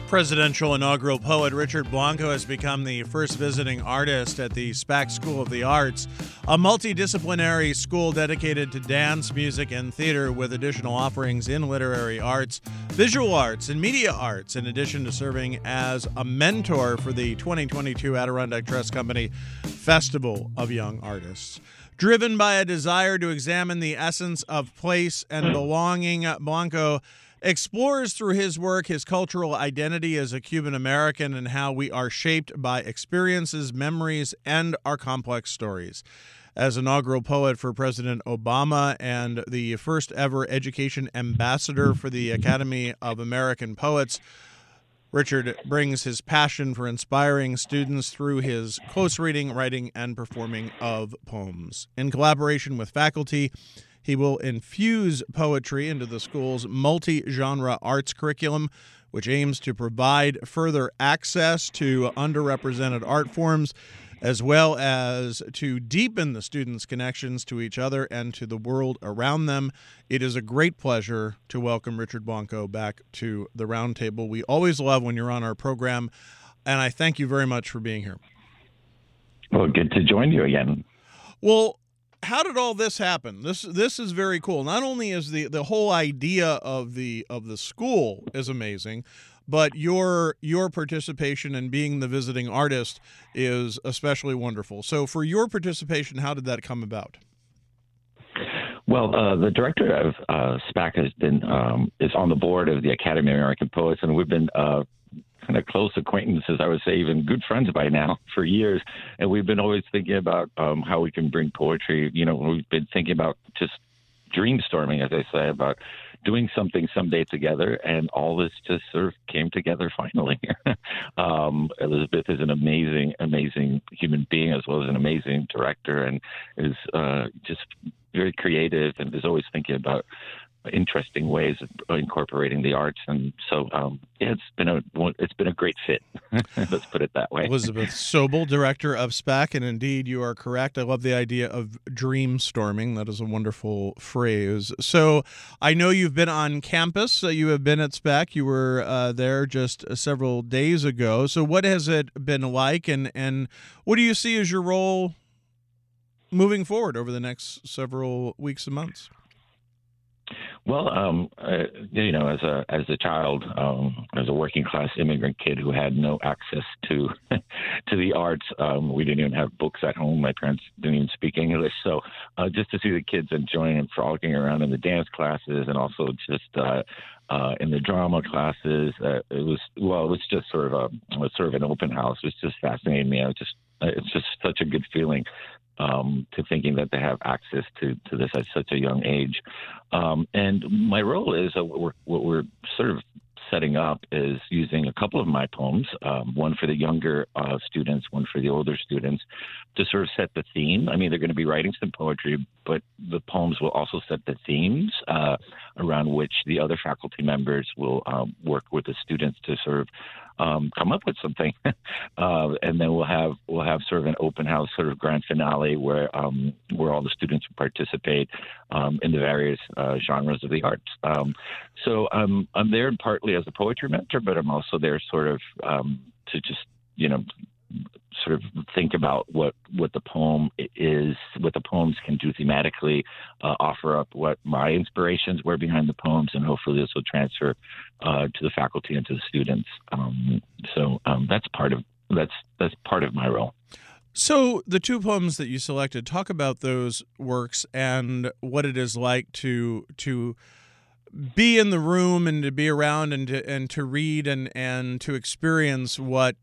Presidential inaugural poet Richard Blanco has become the first visiting artist at the SPAC School of the Arts, a multidisciplinary school dedicated to dance, music, and theater with additional offerings in literary arts, visual arts, and media arts, in addition to serving as a mentor for the 2022 Adirondack Trust Company Festival of Young Artists. Driven by a desire to examine the essence of place and belonging, Blanco explores through his work his cultural identity as a Cuban American and how we are shaped by experiences, memories, and our complex stories. As inaugural poet for President Obama and the first ever education ambassador for the Academy of American Poets, Richard brings his passion for inspiring students through his close reading, writing, and performing of poems. In collaboration with faculty, he will infuse poetry into the school's multi-genre arts curriculum, which aims to provide further access to underrepresented art forms, as well as to deepen the students' connections to each other and to the world around them. It is a great pleasure to welcome Richard Blanco back to the Roundtable. We always love when you're on our program, and I thank you very much for being here. Well, good to join you again. Well, how did all this happen? This is very cool. Not only is the whole idea of the school is amazing, but your participation in being the visiting artist is especially wonderful. So for your participation, how did that come about? Well, the director of SPAC has been is on the board of the Academy of American Poets, and we've been kind of close acquaintances, I would say even good friends by now for years. And we've been always thinking about how we can bring poetry. You know, we've been thinking about just dreamstorming, as I say, about doing something someday together. And all this just sort of came together finally. Elizabeth is an amazing, amazing human being, as well as an amazing director, and is just very creative and is always thinking about interesting ways of incorporating the arts, and so it's been a great fit. Let's put it that way. Elizabeth Sobel, director of SPAC, and indeed you are correct. I love the idea of dreamstorming. That is a wonderful phrase. So I know you've been on campus. You have been at SPAC. You were there just several days ago. So what has it been like, and what do you see as your role moving forward over the next several weeks and months? Well, you know, as a child, as a working class immigrant kid who had no access to to the arts, we didn't even have books at home. My parents didn't even speak English, so just to see the kids enjoying and frolicking around in the dance classes and also just in the drama classes, it was just sort of an open house. It was just fascinating me. It's just such a good feeling. To thinking that they have access to this at such a young age. And my role is what we're sort of setting up is using a couple of my poems, one for the younger students, one for the older students, to sort of set the theme. I mean, they're going to be writing some poetry, but the poems will also set the themes around which the other faculty members will work with the students to sort of come up with something. And then we'll have sort of an open house sort of grand finale where all the students will participate in the various genres of the arts. So I'm there partly as a poetry mentor, but I'm also there sort of to just, you know, sort of think about what the poem is, what the poems can do thematically, offer up what my inspirations were behind the poems, and hopefully this will transfer to the faculty and to the students. So that's part of my role. So the two poems that you selected, talk about those works and what it is like to be in the room and to be around and to read and to experience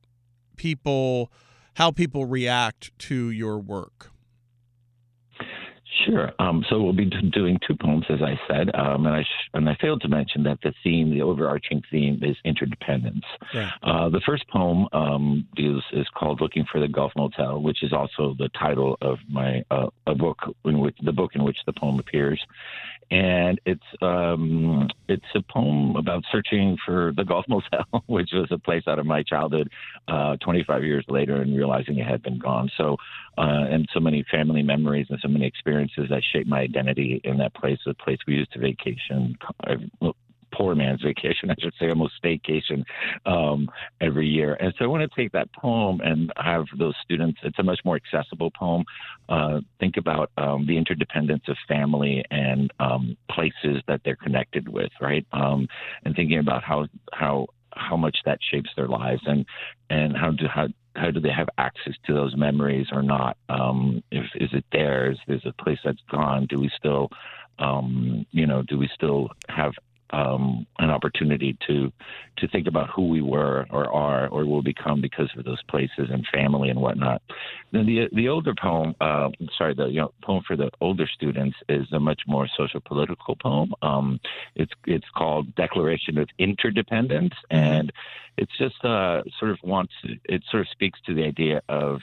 how people react to your work. Sure. So we'll be doing two poems, as I said, and I failed to mention that the overarching theme, is interdependence. Yeah. The first poem is called "Looking for the Gulf Motel," which is also the title of my the book in which the poem appears, and it's a poem about searching for the Gulf Motel, which was a place out of my childhood 25 years later, and realizing it had been gone. So and so many family memories and so many experiences that shaped my identity in that place, a place we used to vacation, poor man's vacation, I should say, almost staycation every year. And so I want to take that poem and have those students. It's a much more accessible poem. Think about the interdependence of family and places that they're connected with, right? And thinking about how much that shapes their lives, and how do they have access to those memories or not? Is it theirs? There's a place that's gone. Do we still, do we still have an opportunity to think about who we were or are or will become because of those places and family and whatnot? Then the older poem, the poem for the older students is a much more social political poem. It's called Declaration of Interdependence, and it's just it sort of speaks to the idea of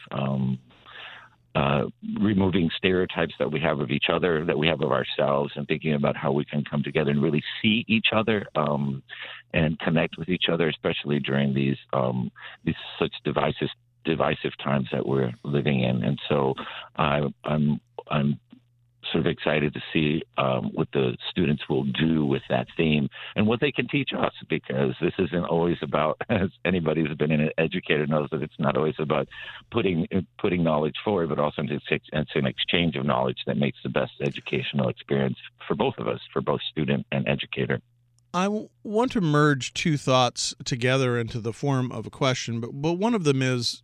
removing stereotypes that we have of each other, that we have of ourselves, and thinking about how we can come together and really see each other and connect with each other, especially during these such divisive times that we're living in. And so I'm sort of excited to see what the students will do with that theme and what they can teach us, because this isn't always about, as anybody who's been an educator knows, that it's not always about putting knowledge forward, but also it's an exchange of knowledge that makes the best educational experience for both of us, for both student and educator. I want to merge two thoughts together into the form of a question, but one of them is,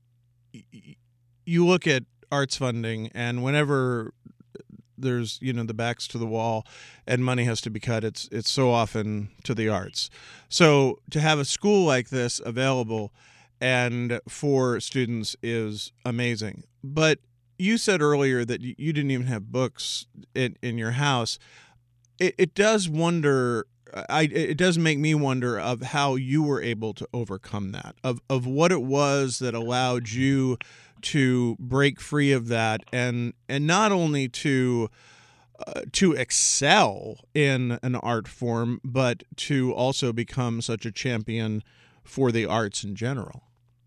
you look at arts funding, and whenever there's the backs to the wall and money has to be cut, it's so often to the arts. So to have a school like this available and for students is amazing. But you said earlier that you didn't even have books in your house. It does make me wonder of how you were able to overcome that, of what it was that allowed you to break free of that, and not only to excel in an art form, but to also become such a champion for the arts in general.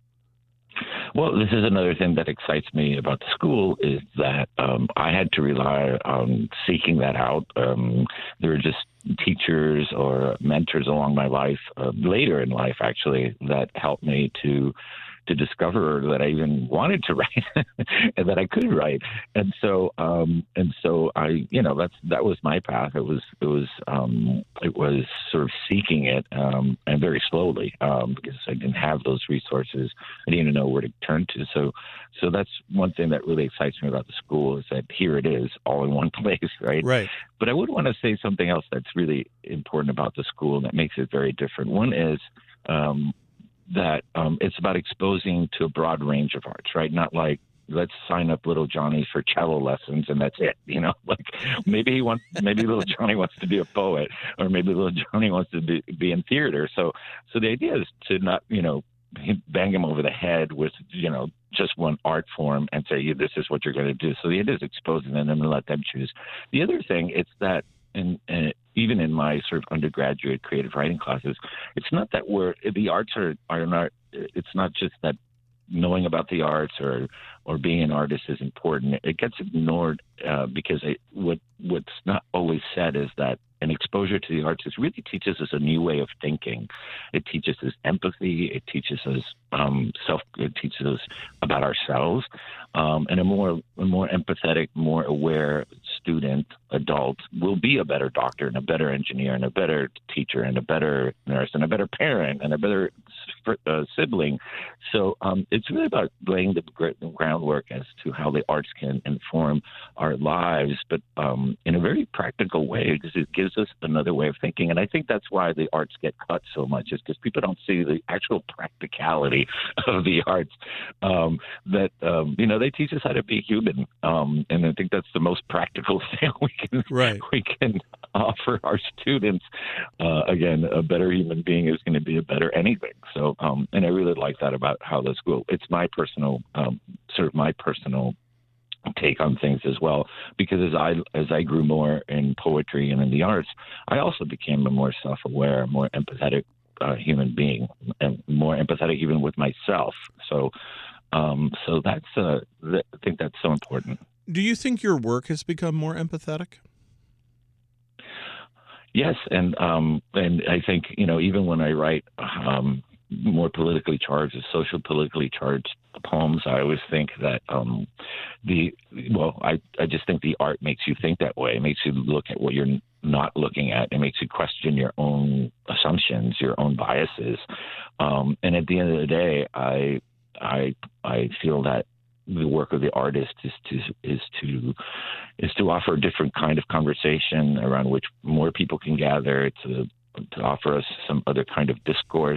Well, this is another thing that excites me about the school, is that I had to rely on seeking that out. There were just teachers or mentors along my life, later in life actually, that helped me to discover that I even wanted to write and that I could write. And so I, that was my path. It was sort of seeking it, and very slowly, because I didn't have those resources. I didn't even know where to turn to. So that's one thing that really excites me about the school, is that here it is all in one place, right? Right. But I would want to say something else that's really important about the school and that makes it very different. One is, that it's about exposing to a broad range of arts, right? Not like, let's sign up little Johnny for cello lessons and that's it. Like maybe little Johnny wants to be a poet, or maybe little Johnny wants to be in theater. So the idea is to not, bang him over the head with, just one art form and say, this is what you're going to do. So the idea is exposing them and let them choose. The other thing, it's that, and even in my sort of undergraduate creative writing classes, it's not that the arts are not, it's not just that knowing about the arts or being an artist is important. It gets ignored because what's not always said is that an exposure to the arts really teaches us a new way of thinking. It teaches us empathy. It teaches us it teaches us about ourselves, and a more empathetic, more aware student, adult will be a better doctor and a better engineer and a better teacher and a better nurse and a better parent and a better sibling. So it's really about laying the groundwork as to how the arts can inform our lives, but in a very practical way, because it gives us another way of thinking. And I think that's why the arts get cut so much, is because people don't see the actual practicality of the arts. They teach us how to be human, and I think that's the most practical thing we can offer our students. Again, a better human being is going to be a better anything. So, and I really like that about how the school. It's my personal take on things as well, because as I grew more in poetry and in the arts, I also became a more self-aware, more empathetic human being, and more empathetic even with myself. So that's I think that's so important. Do you think your work has become more empathetic? Yes, and I think even when I write more politically charged, or social politically charged poems, I always think that I just think the art makes you think that way. It makes you look at what you're not looking at. It makes you question your own assumptions, your own biases. And at the end of the day, I feel that the work of the artist is to offer a different kind of conversation around which more people can gather, to offer us some other kind of discourse.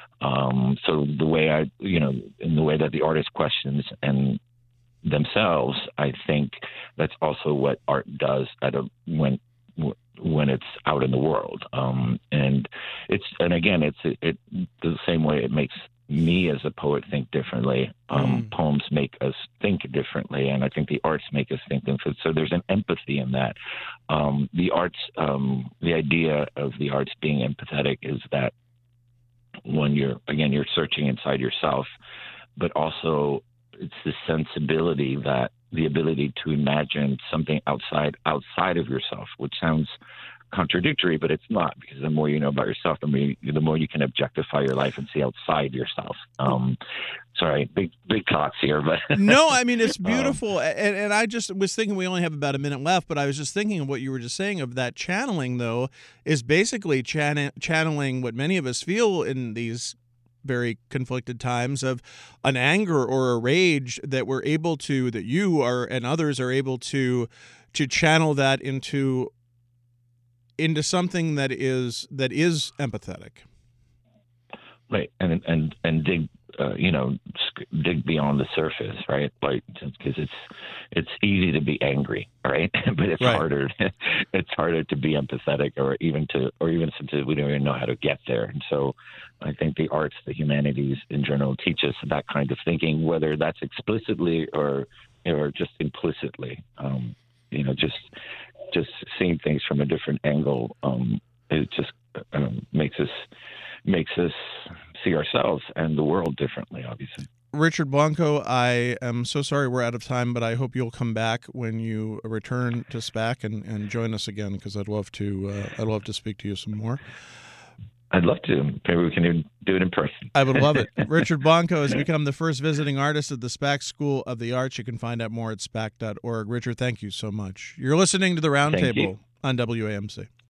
So the way in the way that the artist questions and themselves, I think that's also what art does when it's out in the world. And again, it's the same way it makes me as a poet think differently. Poems make us think differently, and I think the arts make us think differently. So there's an empathy in that. The arts, the idea of the arts being empathetic is that when you're searching inside yourself, but also it's the sensibility, that the ability to imagine something outside of yourself, which sounds contradictory, but it's not, because the more you know about yourself, the more you can objectify your life and see outside yourself. Sorry, big thoughts here, but no, I mean, it's beautiful. And I just was thinking, we only have about a minute left, but I was just thinking of what you were just saying of that channeling, though, is basically channeling what many of us feel in these very conflicted times, of an anger or a rage that you are and others are able to channel that into something that is empathetic. Right, and dig dig beyond the surface, right? Like, because it's easy to be angry, right? But it's harder. It's harder to be empathetic, or even since we don't even know how to get there. And so, I think the arts, the humanities in general, teach us that kind of thinking, whether that's explicitly or just implicitly. Just seeing things from a different angle. It just makes us see ourselves and the world differently, obviously. Richard Blanco, I am so sorry we're out of time, but I hope you'll come back when you return to SPAC and join us again, because I'd love to speak to you some more. I'd love to. Maybe we can even do it in person. I would love it. Richard Blanco has become the first visiting artist at the SPAC School of the Arts. You can find out more at spac.org. Richard, thank you so much. You're listening to The Roundtable on WAMC.